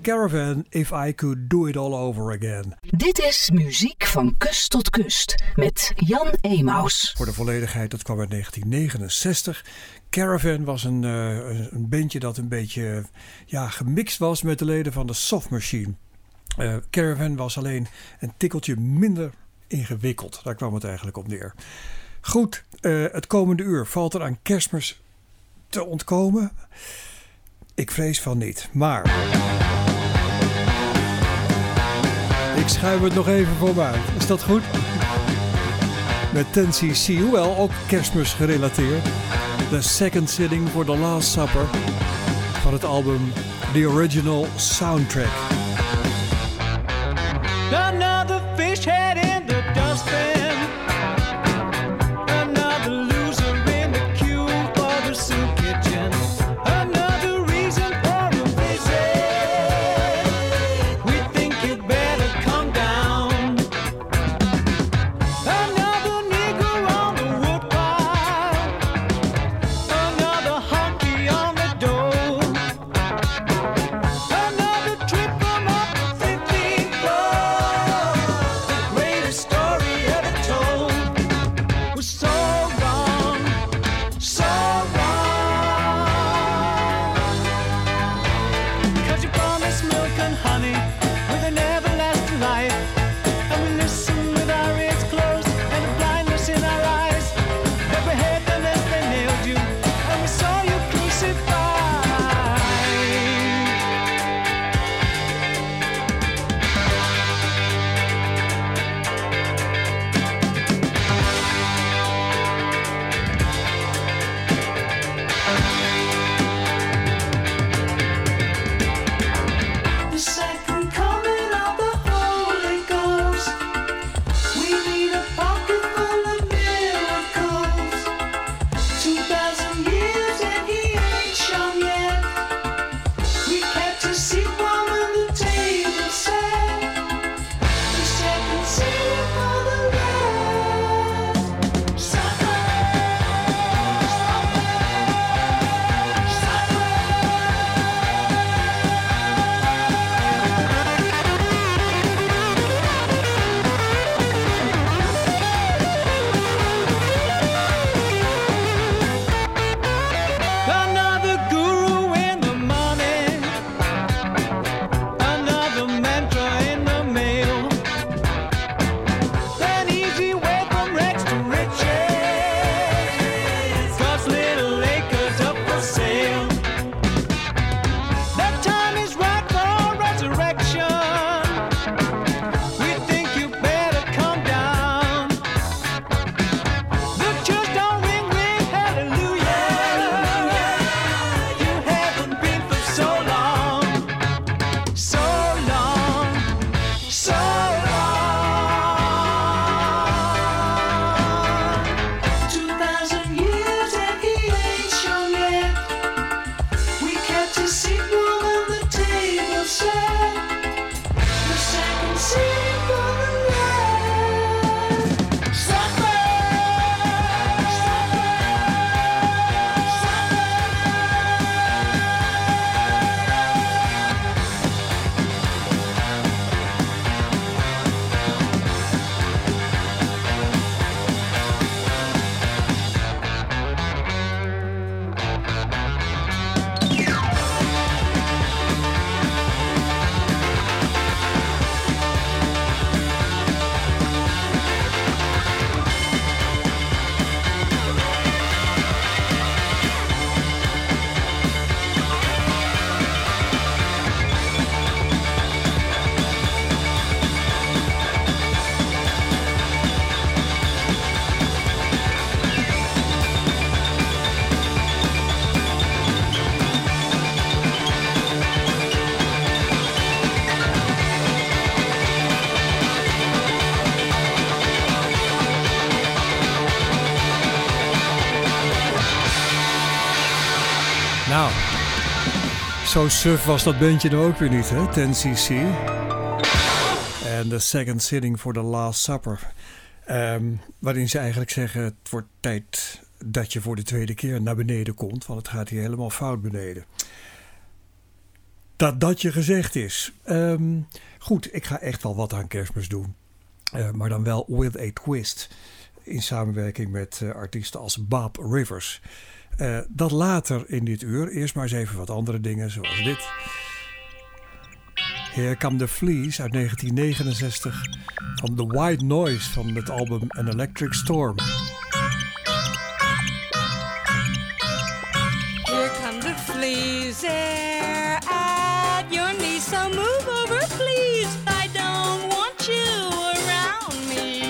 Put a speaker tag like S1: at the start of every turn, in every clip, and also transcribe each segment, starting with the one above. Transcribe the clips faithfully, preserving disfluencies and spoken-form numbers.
S1: Caravan, If I Could Do It All Over Again.
S2: Dit is muziek van kust tot kust met Jan Emaus.
S1: Voor de volledigheid, dat kwam uit negentien negenenzestig. Caravan was een, uh, een bandje dat een beetje ja, gemixt was met de leden van de Soft Machine. Uh, Caravan was alleen een tikkeltje minder ingewikkeld. Daar kwam het eigenlijk op neer. Goed, uh, het komende uur valt er aan Kerstmis te ontkomen. Ik vrees van niet, maar ik schuif het nog even voor me uit. Is dat goed? Met ten cc, hoewel ook Kerstmis gerelateerd. The Second Sitting for the Last Supper van het album The Original Soundtrack.
S3: Another fish head in the dustbin. Another loser in the queue for the soup kitchen. Another reason for a visit. We think you'd better come down. Another nigger on the woodpile. Another honky on the door. Another trip from up the fifteenth floor. The greatest story ever told was so wrong, so wrong. 'Cause you promised milk and honey with an everlasting life, and we listen with our ears closed and a blindness in our eyes. That we heard them as they nailed you, and we saw you crucified. The second coming of the Holy Ghost. We need a pocket full of miracles. Two thousand years and he ain't shown yet. We kept his seat warm when the table set. The second seat for the last supper. Another guru in the morning. Another mantra in the mail. An easy way from rags to riches. 'Cause little acres up for sale. That time is right for resurrection. We think you better come down. The church don't ring with hallelujah. You haven't been for so long, so long, so long. Two thousand years and he ain't shown yet. We kept his seat warm and the table set. The second seat for the last supper.
S1: Nou, zo suf was dat bandje nou ook weer niet, hè? ten cc. En The Second Sitting for the Last Supper. Um, waarin ze eigenlijk zeggen, het wordt tijd dat je voor de tweede keer naar beneden komt. Want het gaat hier helemaal fout beneden. Dat dat je gezegd is. Um, goed, ik ga echt wel wat aan Kerstmis doen. Uh, maar dan wel with a twist. In samenwerking met uh, artiesten als Bob Rivers. Uh, dat later in dit uur. Eerst maar eens even wat andere dingen zoals dit. Here Come the Fleas uit negentien negenenzestig. Van The White Noise van het album An Electric Storm.
S4: Here come the fleas there at your knees. So move over, please. I don't want you around me.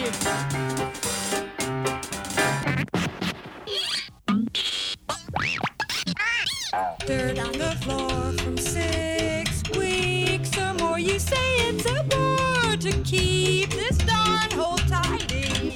S4: Dirt on the floor from six weeks or more. You say it's a bore to keep this darn hole tidy.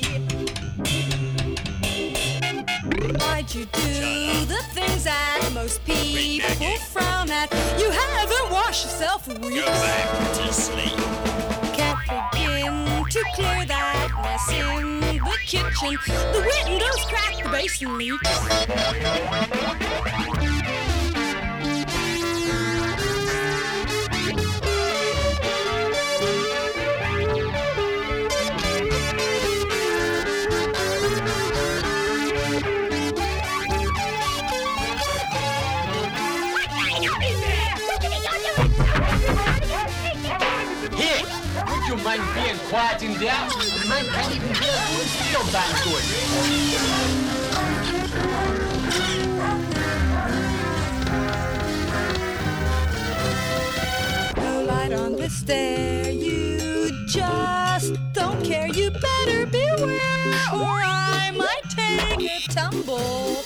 S4: Why'd you do the things that most people frown at? You haven't washed yourself in weeks.
S5: Go back to sleep.
S4: Can't begin to clear that mess in the kitchen. The windows cracked, the basin leaks.
S6: Here, would you mind being quiet in there? The man can't even hear you. It's still bang good.
S4: No light on the stair, you just don't care. You better beware, or I might take a tumble.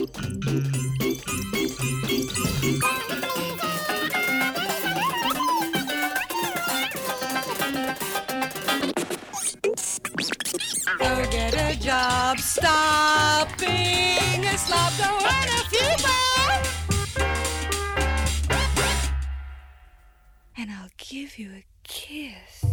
S4: Go get a job, stop being a slob, go earn a few more, and I'll give you a kiss.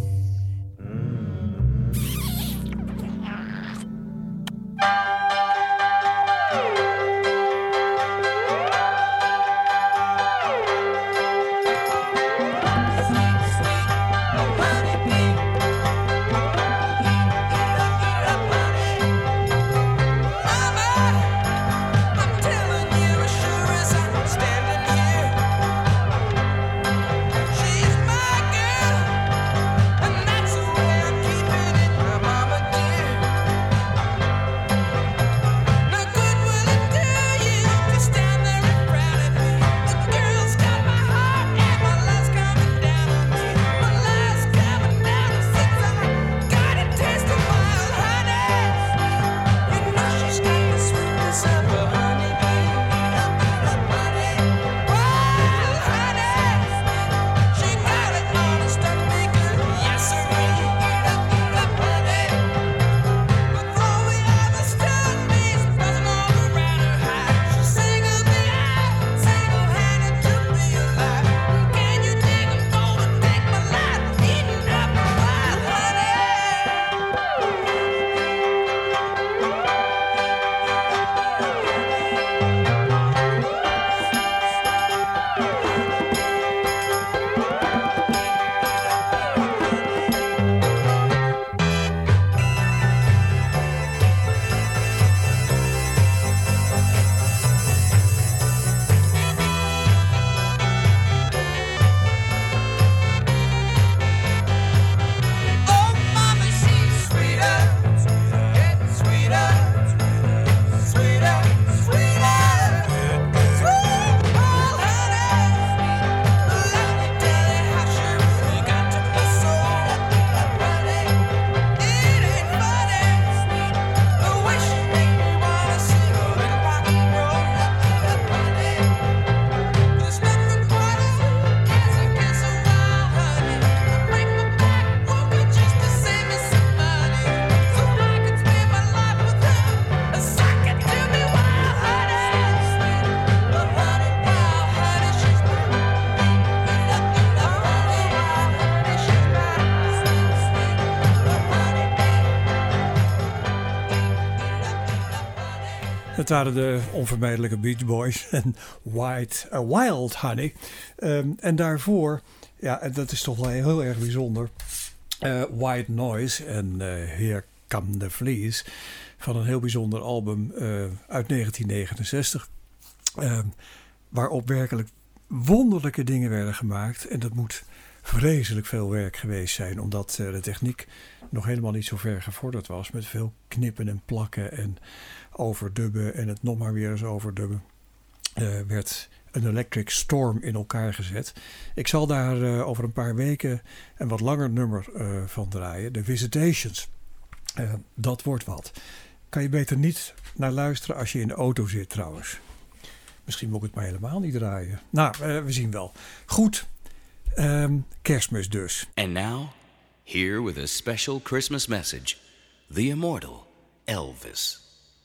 S1: Dat waren de onvermijdelijke Beach Boys en White, uh, Wild Honey. Um, en daarvoor, ja, en dat is toch wel heel erg bijzonder, uh, White Noise en uh, Here Come the Fleas van een heel bijzonder album uh, uit negentien negenenzestig. Uh, waarop werkelijk wonderlijke dingen werden gemaakt. En dat moet vreselijk veel werk geweest zijn, omdat uh, de techniek nog helemaal niet zo ver gevorderd was. Met veel knippen en plakken en overdubben en het nog maar weer eens overdubben. Uh, werd een Electric Storm in elkaar gezet. Ik zal daar uh, over een paar weken een wat langer nummer uh, van draaien. The Visitations. Uh, dat wordt wat. Kan je beter niet naar luisteren als je in de auto zit trouwens. Misschien moet ik het maar helemaal niet draaien. Nou, uh, we zien wel. Goed. Um, Kerstmis dus.
S5: And now, here with a special Christmas message, the immortal Elvis.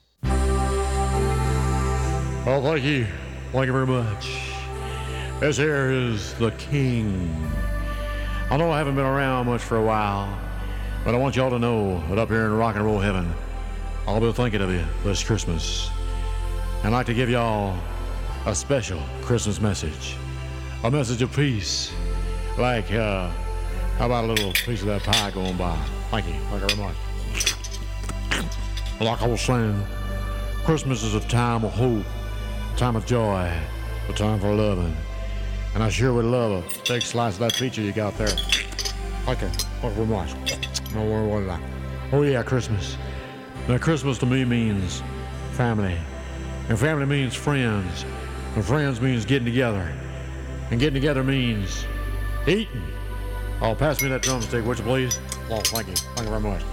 S7: Well, thank you. Thank you very much. This here is the King. I know I haven't been around much for a while, but I want y'all to know that up here in rock and roll heaven, I'll be thinking of you this Christmas. And I'd like to give y'all a special Christmas message. A message of peace. Like, uh, how about a little piece of that pie going by? Thank you. Thank you very much. Like I was saying, Christmas is a time of hope, a time of joy, a time for loving. And I sure would love a big slice of that pizza you got there. Thank you. Thank you very much. No, what, what is that? Oh yeah, Christmas. Now Christmas to me means family. And family means friends. And friends means getting together. And getting together means eating. Oh, pass me that drumstick, would you please? Oh, thank you. Thank you very much.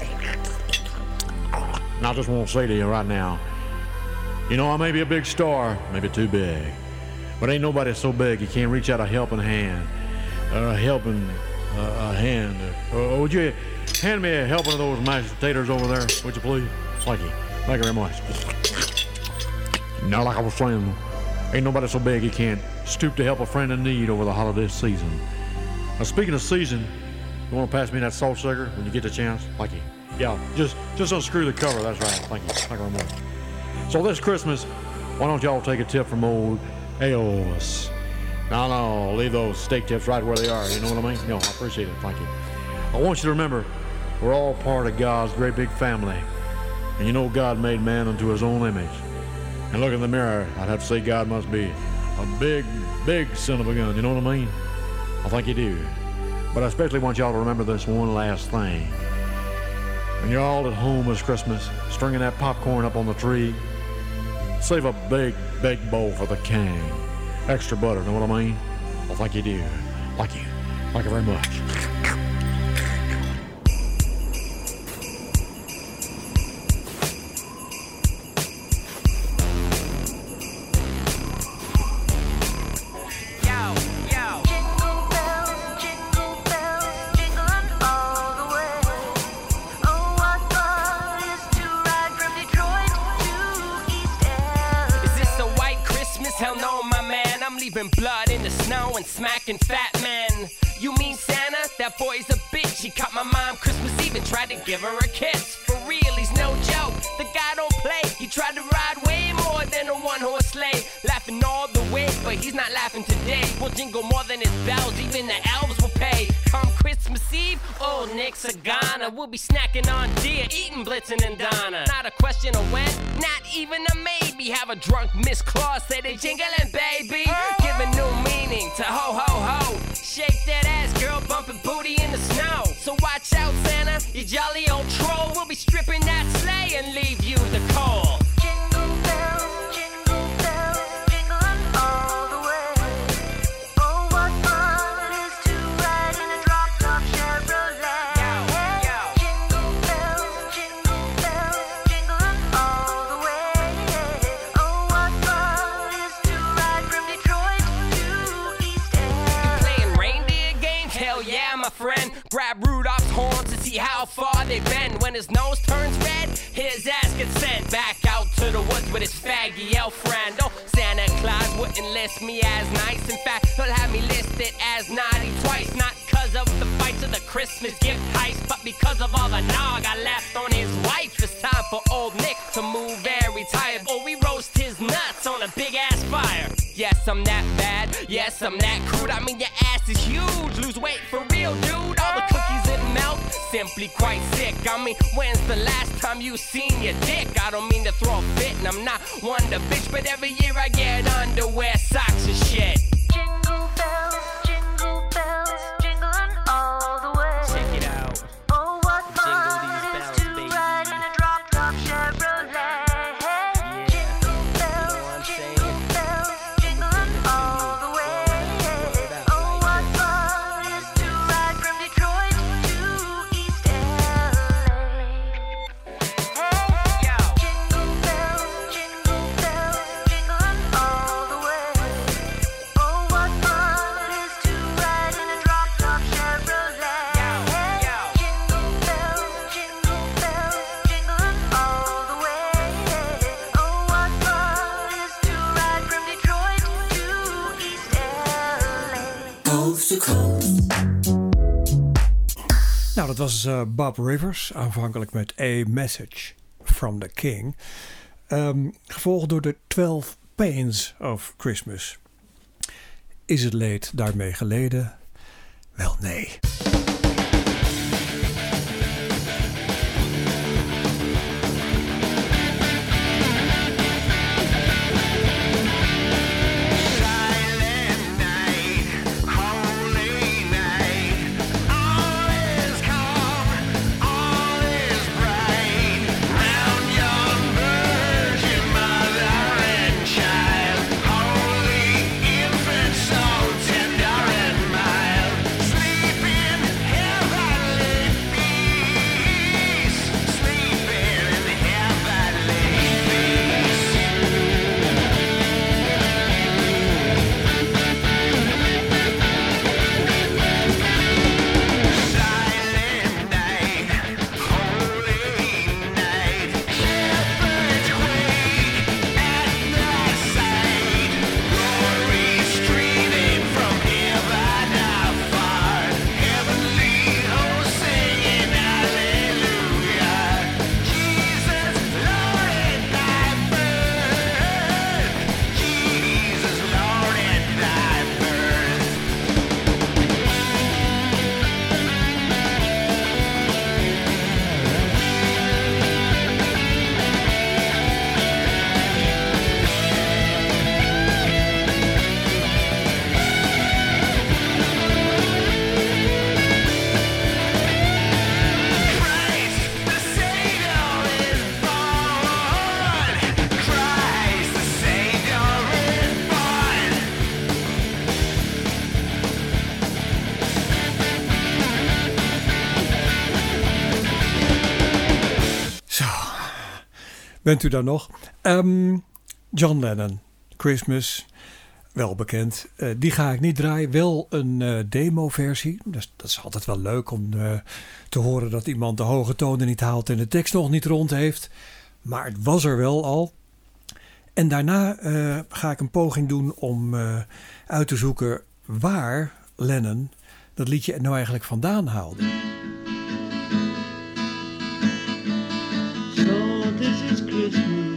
S7: And I just want to say to you right now, you know, I may be a big star, maybe too big, but ain't nobody so big you can't reach out a helping hand, uh, a helping uh, a hand. Uh, would you hand me a helping of those mashed potatoes over there, would you please? Thank you. Thank you very much. Now, like I was saying, ain't nobody so big you can't stoop to help a friend in need over the holiday season. Now, speaking of season, you want to pass me that salt sugar when you get the chance? Thank you. Yeah, just just unscrew the cover. That's right. Thank you. Thank you very much. So this Christmas, why don't y'all take a tip from old Elvis? No, no, leave those steak tips right where they are. You know what I mean? No, I appreciate it. Thank you. I want you to remember, we're all part of God's great big family. And you know God made man unto his own image. And look in the mirror, I'd have to say God must be a big, big son of a gun. You know what I mean? I think you do. But I especially want y'all to remember this one last thing. When you're all at home this Christmas, stringing that popcorn up on the tree, save a big, big bowl for the king. Extra butter, know what I mean? I think you do. Thank you. Thank you very much.
S8: Blood in the snow and smacking fat men. You mean Santa? That boy's a bitch. He caught my mom Christmas Eve and tried to give her a kiss. For real, he's no joke. The guy don't play. He tried to ride way more than a one-horse sleigh. Laughing all the way, but he's not laughing today. We'll jingle more than his bells. Even the elves will pay. Come Christmas Eve, old Nick Sagana. We'll be snacking on deer, eating Blitzen and Donna. Not a question of when, not even a maybe. Have a drunk Miss Claus say they jingling, baby. Give a new meaning to ho ho ho. Shake that ass, girl, bumping booty in the snow. So watch out, Santa, you jolly old troll. We'll be stripping that sleigh and leave you the cold.
S9: Jingle bells, jingle bells, jingling all the way. Oh, what fun it is to ride in a drop-top Chevrolet. Yo, yo. Jingle bells, jingle bells, jingling all the way. Oh, what fun it is to ride from Detroit to East End.
S8: Playing reindeer games? Hell yeah, my friend. Grab Rudolph's horns to see how far they bend. When his nose turns red, his ass gets sent back out to the woods with his faggy elf friend. Oh, Santa Claus wouldn't list me as nice. In fact, he'll have me listed as naughty twice. Not cause because of the fights of the Christmas gift heist, but because of all the nog I left on his wife. It's time for old Nick to move and retire, or we roast his nuts on a big ass fire. Yes, I'm that bad. Yes, I'm that crude. I mean, your ass is huge. Lose weight for real, dude. All the cookies that melt, simply quite sick. I mean, when's the last time you seen your dick? I don't mean to throw a fit, and I'm not one to bitch, but every year I get underwear, socks, and shit.
S9: Jingle bells, jingle bells, jingling all the way.
S8: Check it out.
S9: Oh, what
S8: Jingle
S9: fun
S8: these
S9: it is
S8: bells,
S9: to
S8: baby.
S9: ride in a drop-top Chevrolet. Jingle bells,
S8: know what I'm
S9: jingle
S8: saying?
S9: bells, jingling all the way. Oh, what fun it is to ride from Detroit to East L A.
S8: Yo.
S9: Jingle bells, jingle bells, jingling all the way. Oh, what fun it is to ride in a drop-top Chevrolet. Jingle bells, jingle bells, jingling all the way. Oh, what fun it is to ride from Detroit to East L A.
S3: Coast to coast.
S1: Nou, dat was uh, Bob Rivers, aanvankelijk met A Message from the King. Um, gevolgd door de twaalf Pains of Christmas. Is het leed daarmee geleden? Wel, nee. Bent u daar nog? Um, John Lennon, Christmas, wel bekend. Uh, die ga ik niet draaien. Wel een uh, demo-versie. Dus dat is altijd wel leuk om uh, te horen dat iemand de hoge tonen niet haalt en de tekst nog niet rond heeft. Maar het was er wel al. En daarna uh, ga ik een poging doen om uh, uit te zoeken waar Lennon dat liedje nou eigenlijk vandaan haalde.
S3: So this is Christmas,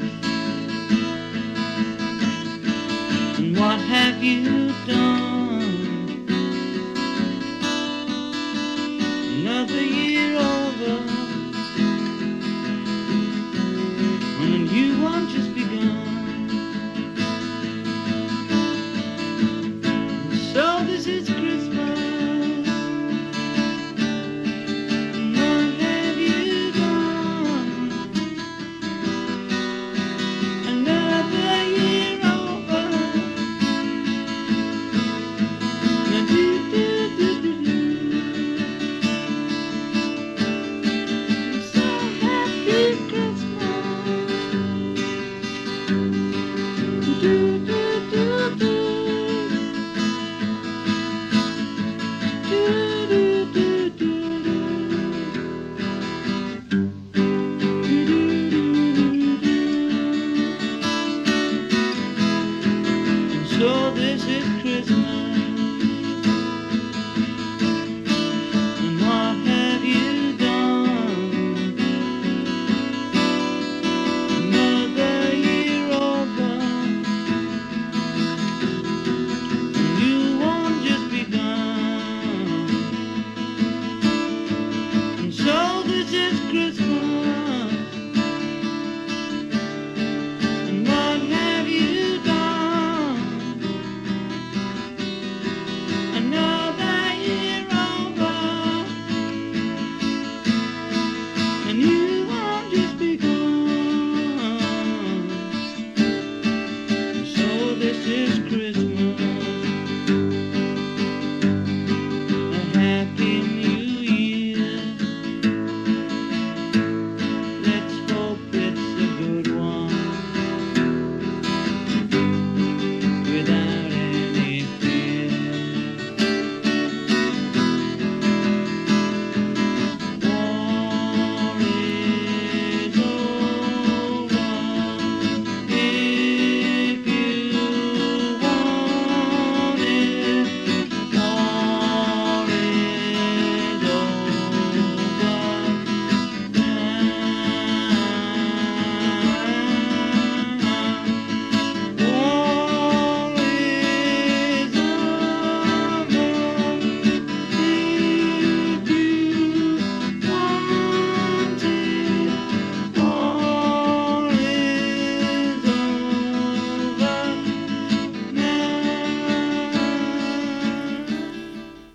S3: and what have you done? Another year over, when a new one just begun. So this is Christmas.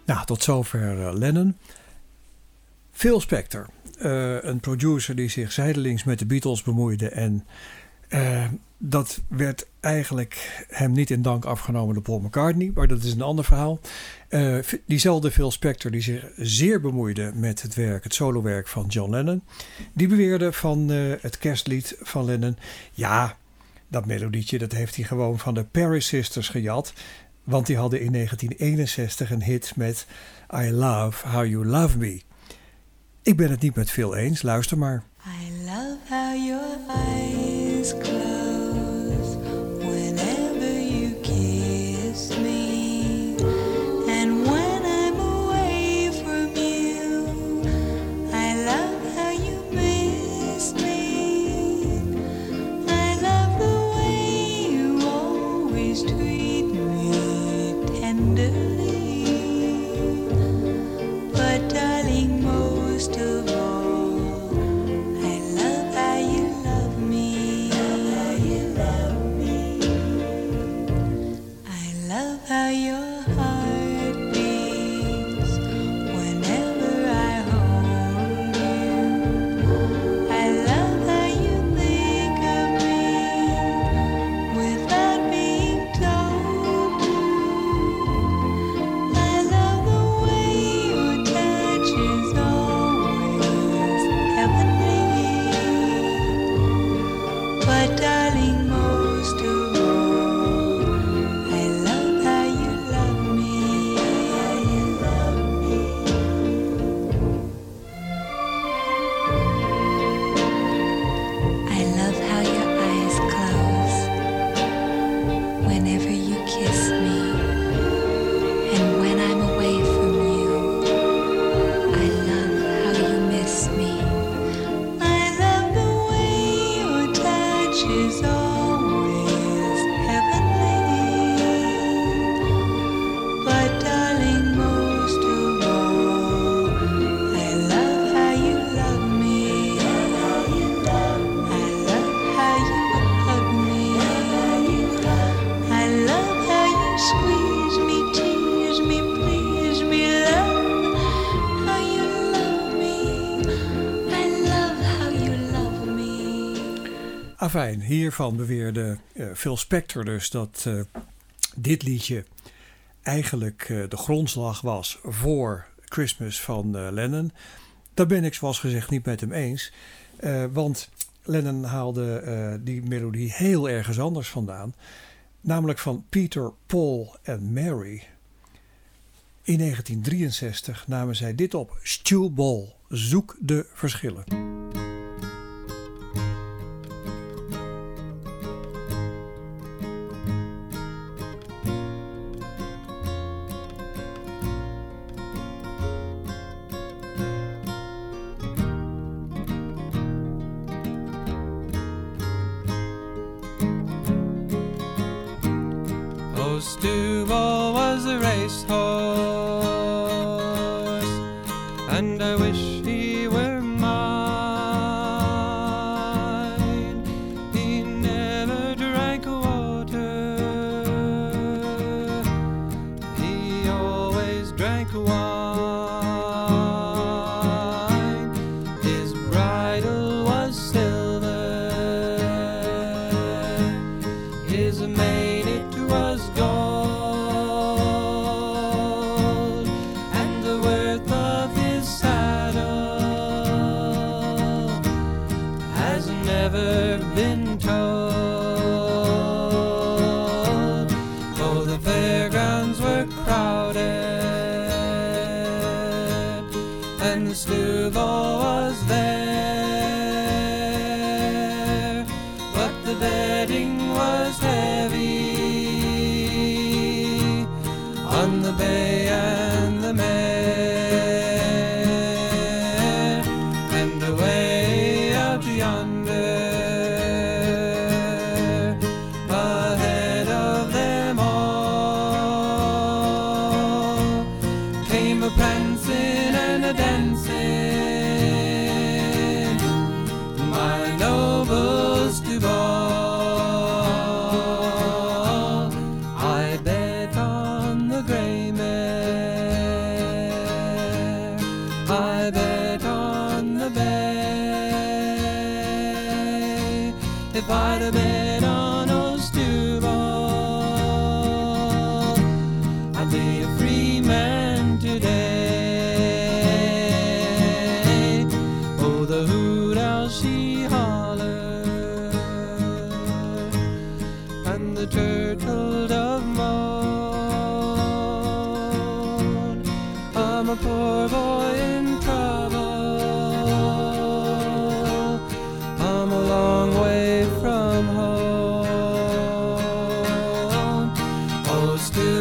S1: Nou, tot zover uh, Lennon. Phil Spector, uh, een producer die zich zijdelings met de Beatles bemoeide. En uh, dat werd eigenlijk hem niet in dank afgenomen door Paul McCartney. Maar dat is een ander verhaal. Uh, diezelfde Phil Spector die zich zeer bemoeide met het werk, het solowerk van John Lennon. Die beweerde van uh, het kerstlied van Lennon. Ja, dat melodietje dat heeft hij gewoon van de Paris Sisters gejat. Want die hadden in negentien eenenzestig een hit met I Love How You Love Me. Ik ben het niet met Phil eens, luister maar.
S4: I love how your eyes close whenever you kiss me, and when I'm away from you, I love how you miss me. I love the way you always treat me tenderly, but darling, most of all, how your heart beats whenever I hold you. I love how you think of me without being told to. I love the way your touch is always heavenly, but darling, most of
S1: Afijn, hiervan beweerde uh, Phil Spector dus dat uh, dit liedje eigenlijk uh, de grondslag was voor Christmas van uh, Lennon. Daar ben ik zoals gezegd niet met hem eens. Uh, want Lennon haalde uh, die melodie heel ergens anders vandaan. Namelijk van Peter, Paul en Mary. In negentien drieënzestig namen zij dit op. Stu Ball, zoek de verschillen.
S10: Stubble was a racehorse, and I wish he were mine. He never drank water, he always drank wine. His bridle was silver, his mane it was gold. Ball. I bet on the gray mare.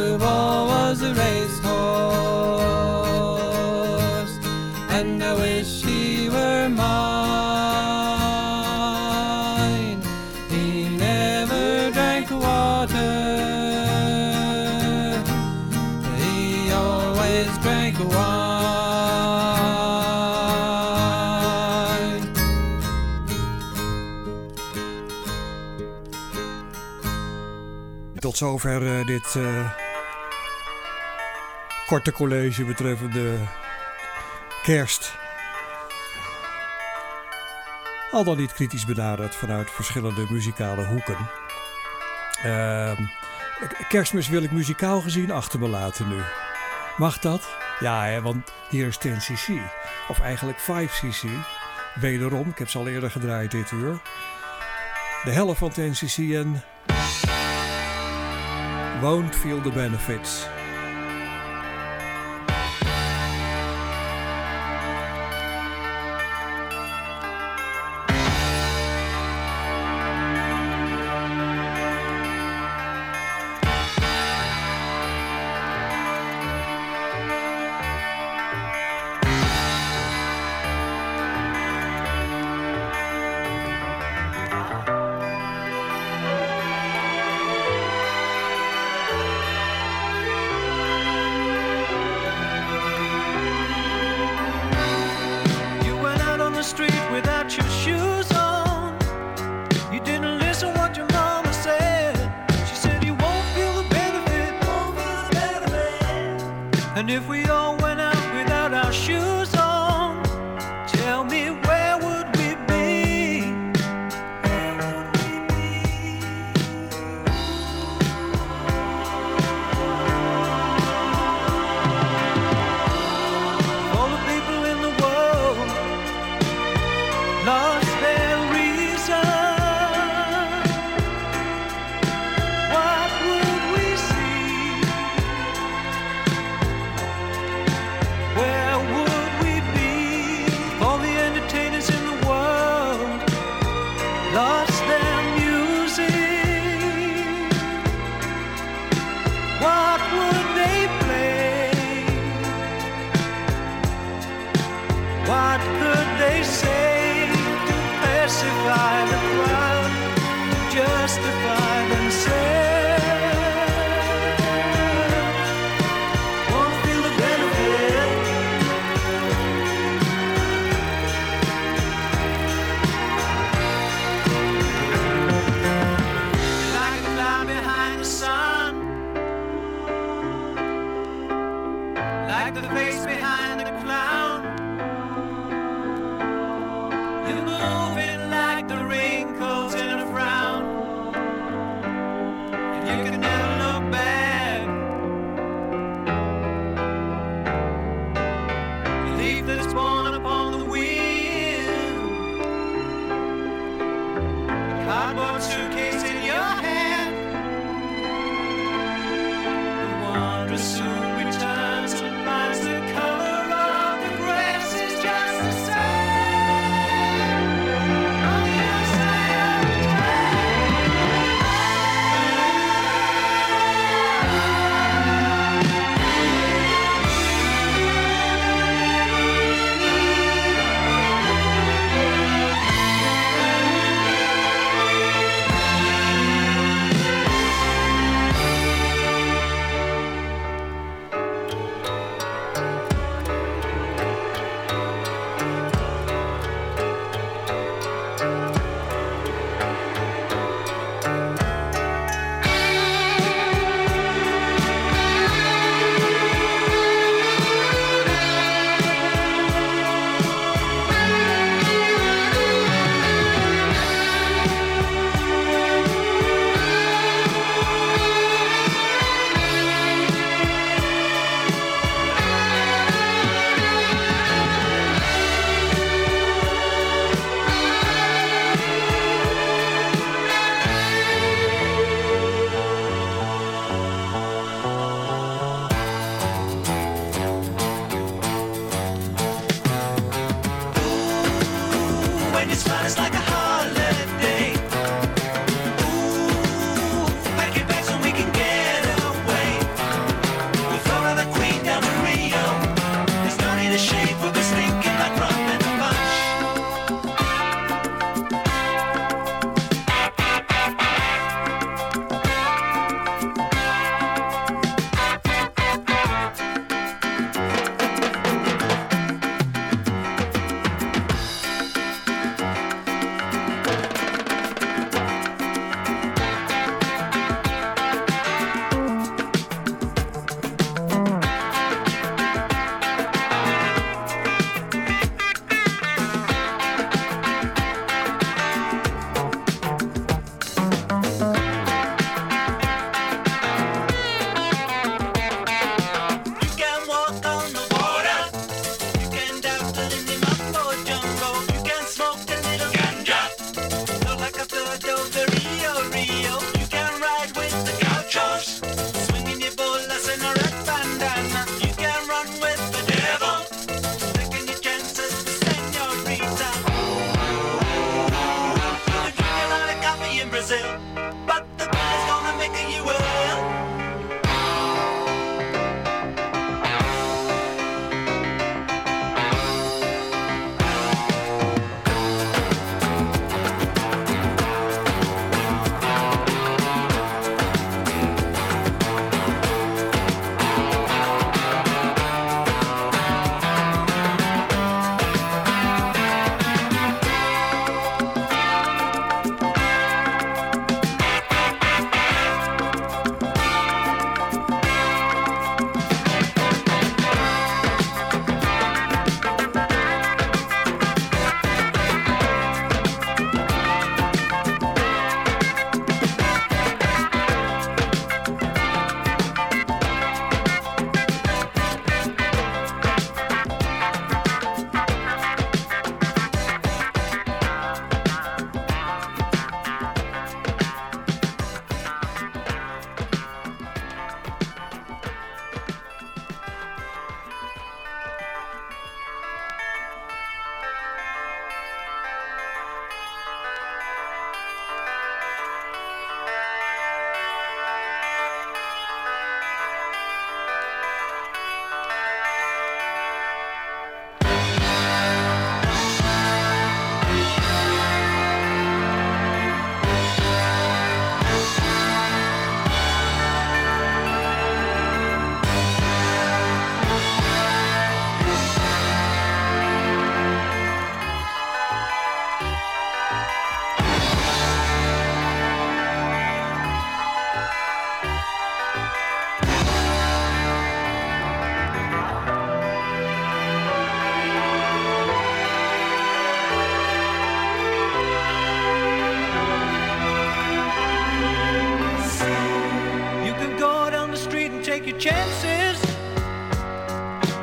S10: the wall was a racehorse, and I wish he were mine. He never drank water, he always drank wine.
S1: Tot zover uh, dit uh, korte college betreffende kerst. Al dan niet kritisch benaderd vanuit verschillende muzikale hoeken. Uh, Kerstmis wil ik muzikaal gezien achter me laten nu. Mag dat? Ja, hè, want hier is tien C C. Of eigenlijk vijf C C. Wederom, ik heb ze al eerder gedraaid dit uur. De helft van tien C C en... Won't feel the benefits.
S3: And if we all went out without our shoes on, tell me where would we be? Where would we be? All the people in the world lost their reason. What would we see? Where would we be? All the entertainers in the world lost their music. What would they play? What could they say to pacify the crowd, to justify themselves? Won't feel the benefit. Like a cloud behind the sun, like the face behind the clown. You're moving like the wrinkles in a frown, and you can never look back. A leaf that's born upon the wind, a cardboard suitcase in your hand. The wanderer soon returns and finds the color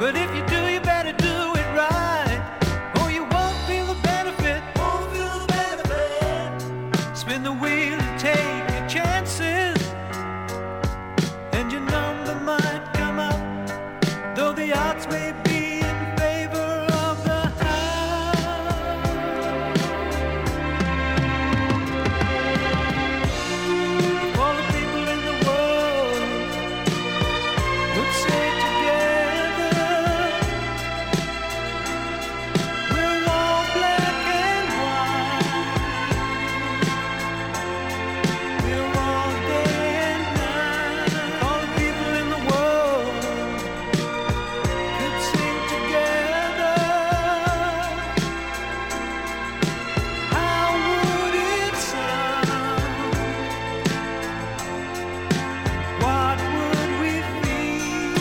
S3: But if you do, you better do it right. Or you won't feel the benefit. Won't feel the benefit. Spin the wheel and take your chances. And your number might come up, though the odds may be in favor of the house. If all the people in the world would say together, we're all black and white, we're all day and night. If all the people in the world could sing together, how would it sound? What would we feel?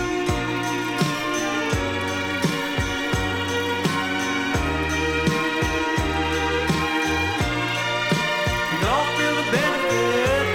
S3: We'd all feel the benefit.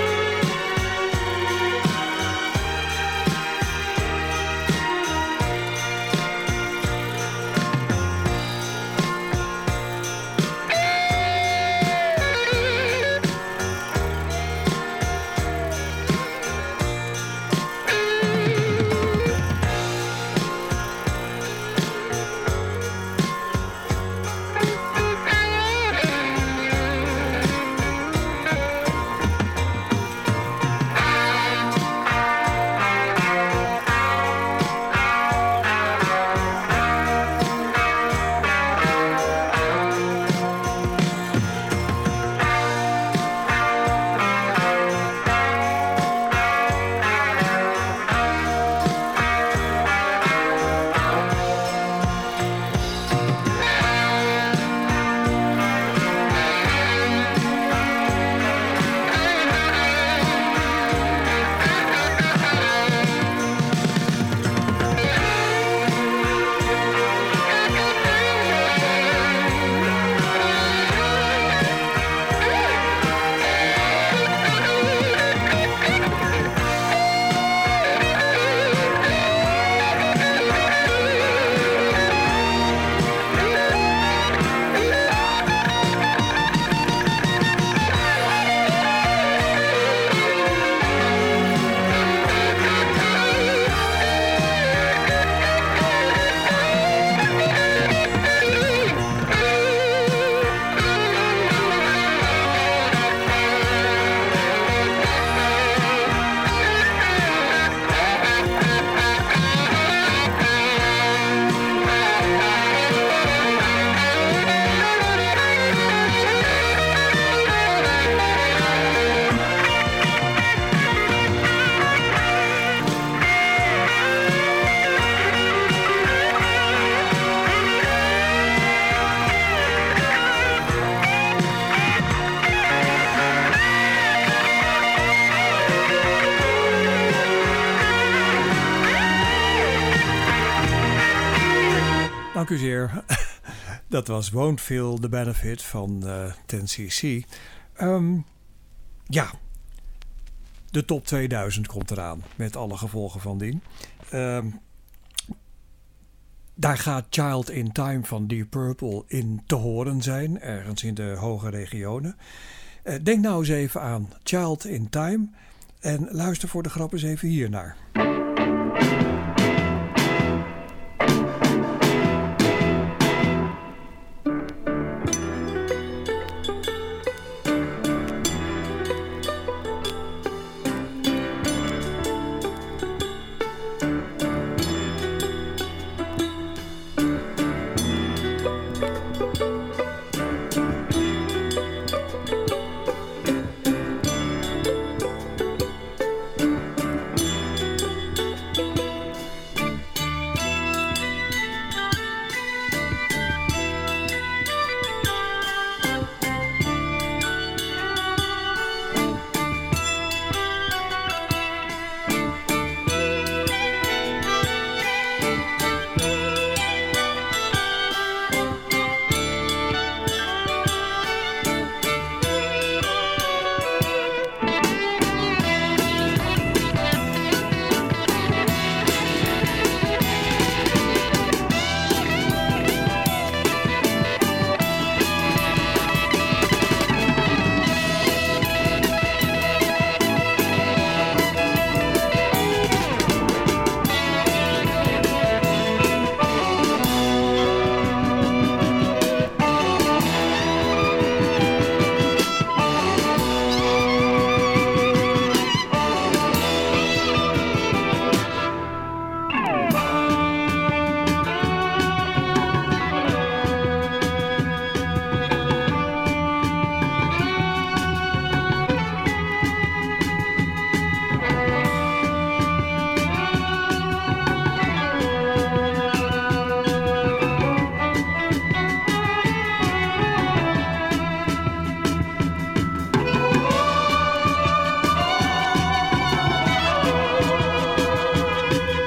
S1: Dank u zeer. Dat was Won't Feel the Benefit van uh, ten C C. Um, ja, de top tweeduizend komt eraan met alle gevolgen van dien. Um, daar gaat Child in Time van Deep Purple in te horen zijn, ergens in de hoge regionen. Uh, denk nou eens even aan Child in Time en luister voor de grap eens even hiernaar.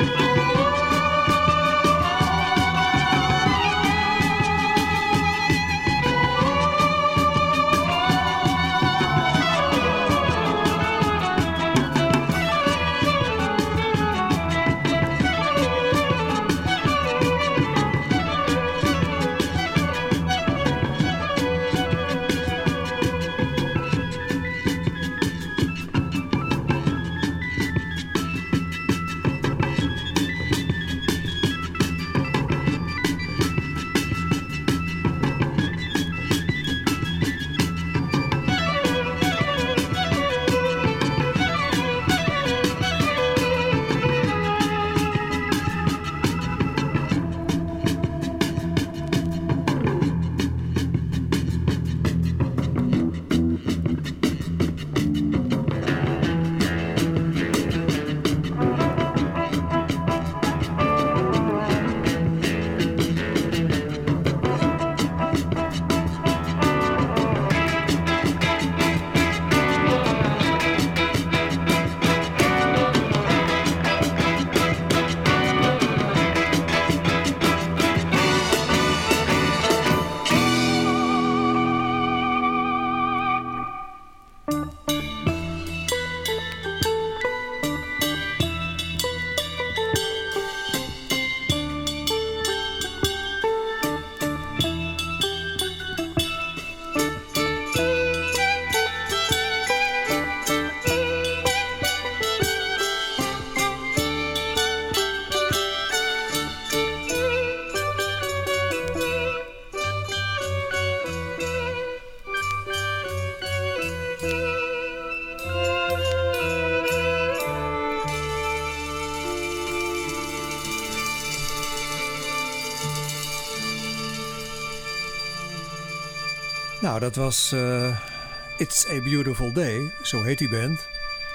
S1: Nou, dat was uh, It's a Beautiful Day, zo heet die band.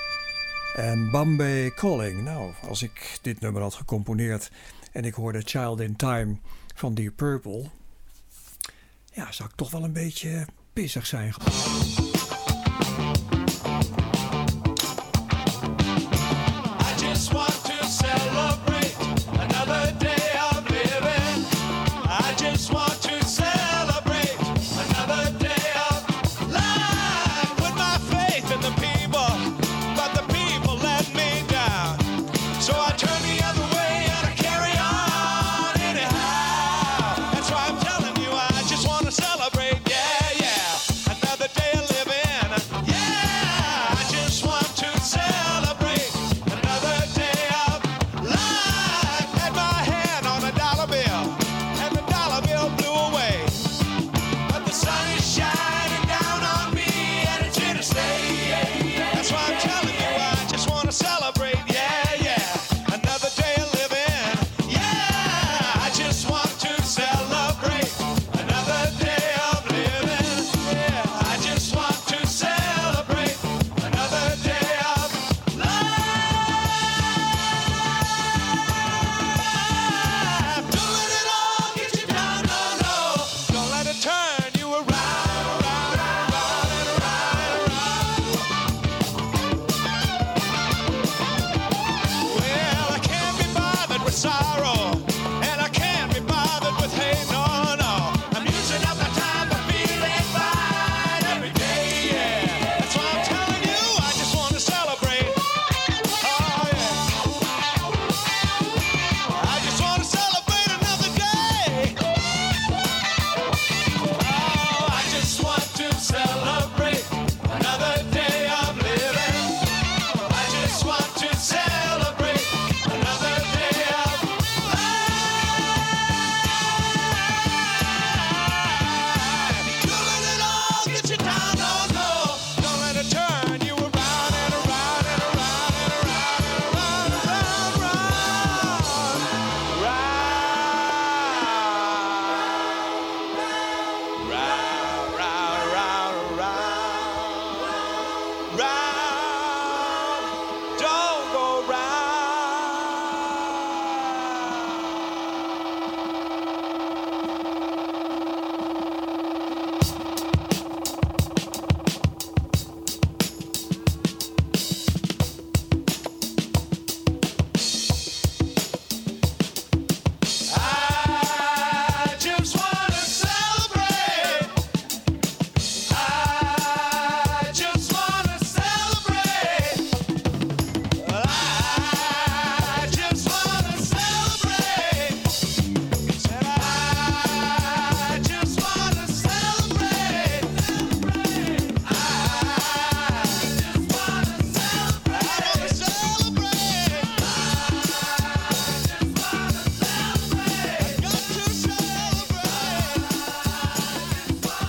S1: En Bombay Calling. Nou, als ik dit nummer had gecomponeerd en ik hoorde Child in Time van Deep Purple, ja, zou ik toch wel een beetje pissig zijn.
S11: Celebrate another day of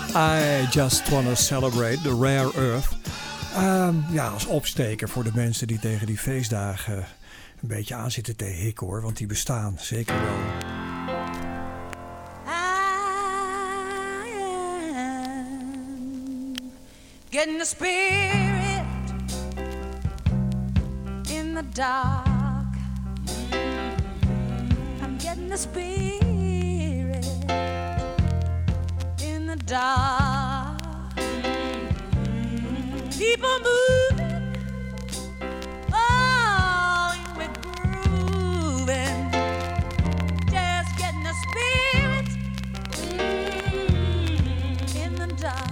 S1: I Just Wanna Celebrate the Rare Earth. Um, ja, als opsteker voor de mensen die tegen die feestdagen een beetje aan zitten te hikken hoor. Want die bestaan zeker wel.
S4: Getting the spirit in the dark. I'm getting the spirit in the dark. People moving, oh, we're grooving. Just getting the spirit in the dark.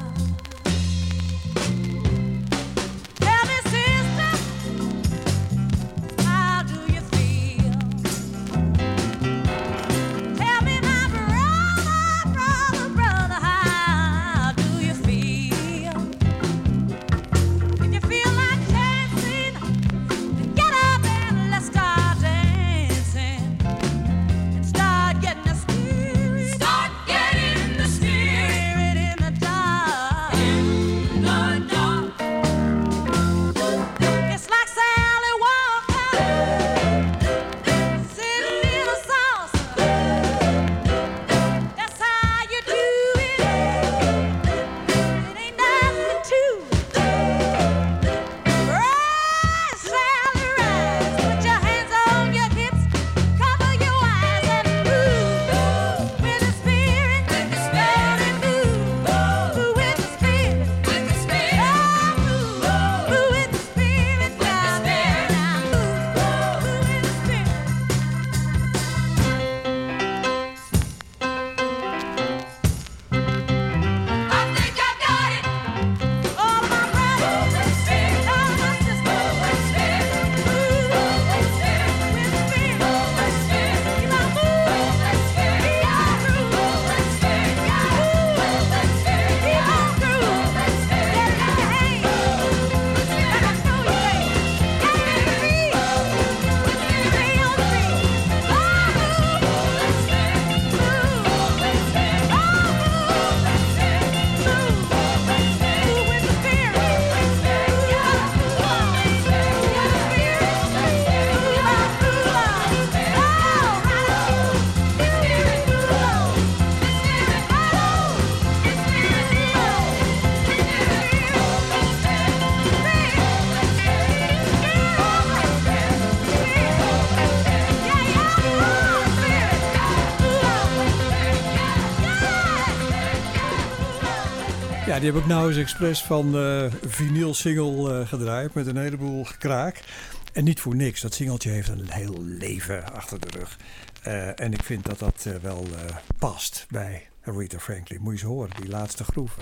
S1: Ja, die heb ik nou eens expres van uh, vinyl single uh, gedraaid met een heleboel gekraak. En niet voor niks. Dat singeltje heeft een heel leven achter de rug. Uh, en ik vind dat dat uh, wel uh, past bij Aretha Franklin. Moet je eens horen, die laatste groeven.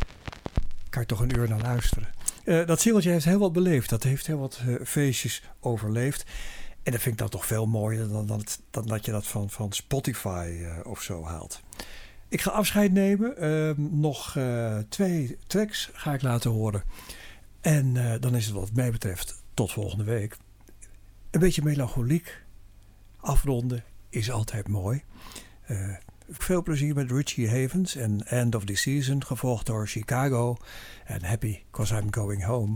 S1: Kan je toch een uur naar luisteren. Uh, dat singeltje heeft heel wat beleefd. Dat heeft heel wat uh, feestjes overleefd. En dat vind ik dan toch veel mooier dan, dan, dan dat je dat van, van Spotify uh, of zo haalt. Ik ga afscheid nemen. Uh, nog uh, twee tracks ga ik laten horen. En uh, dan is het wat mij betreft tot volgende week. Een beetje melancholiek. Afronden is altijd mooi. Uh, veel plezier met Richie Havens en End of the Season. Gevolgd door Chicago en Happy 'Cause I'm Going Home.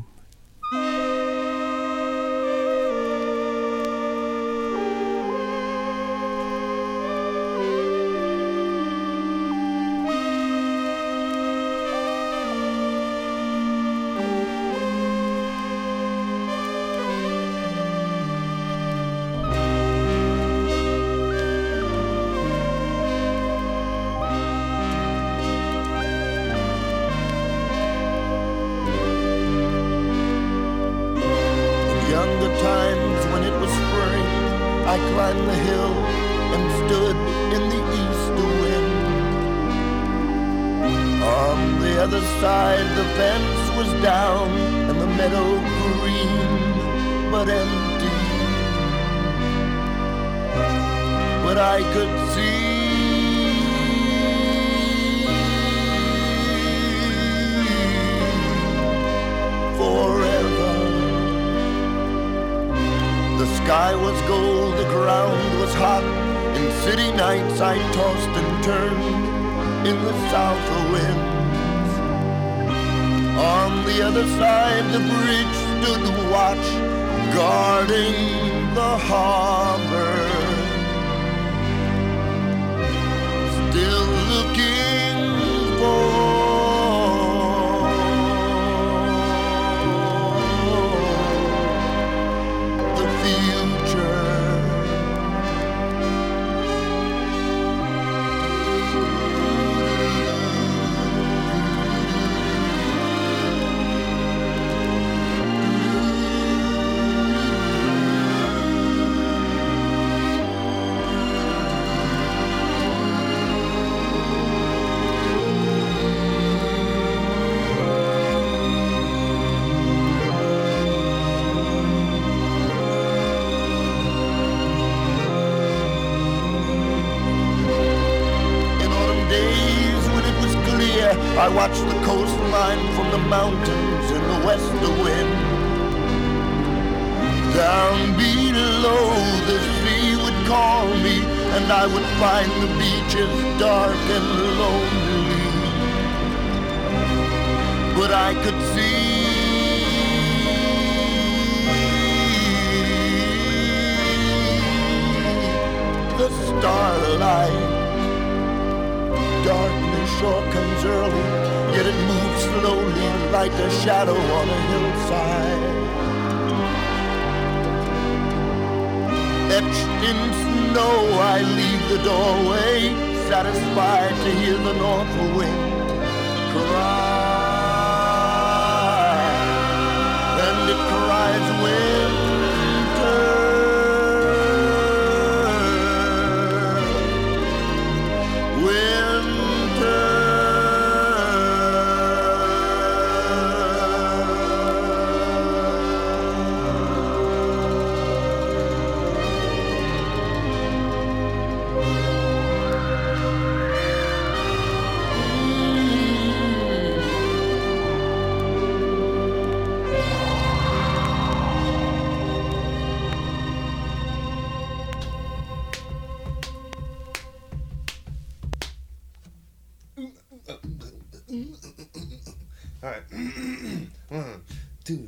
S11: I tossed and turned in the south wind. On the other side, the bridge stood watch, guarding the harbor. Still looking for the future. I watched the coastline from the mountains in the west wind. Down below the sea would call me, and I would find the beaches dark and lonely. But I could see the starlight. Darkness sure comes early, yet it moves slowly like a shadow on a hillside. Etched in snow, I leave the doorway, satisfied to hear the north wind cry. And it cries winter.
S12: All right. One, two.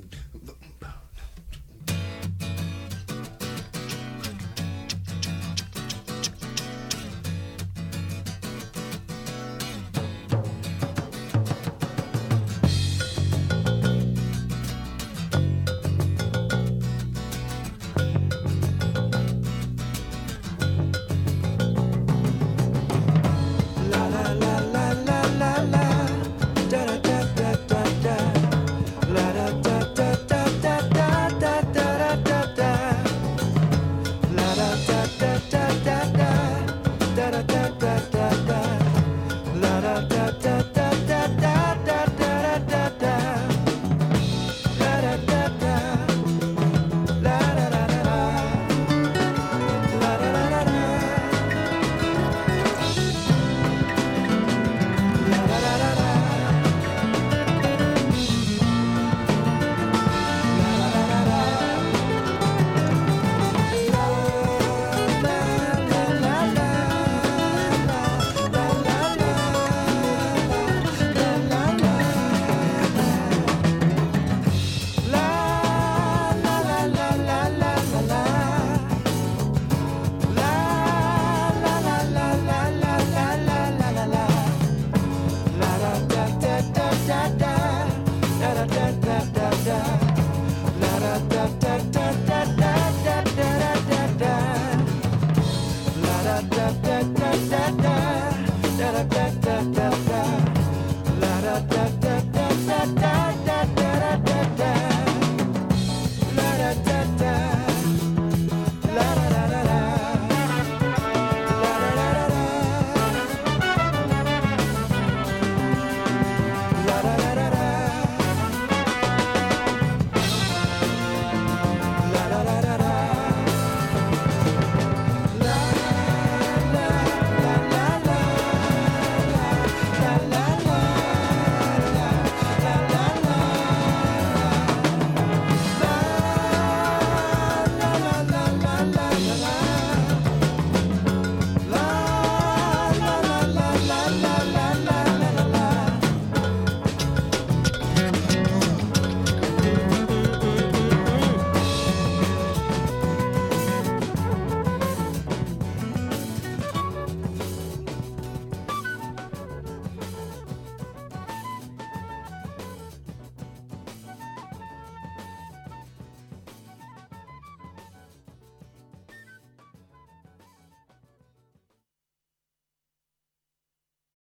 S12: Da da da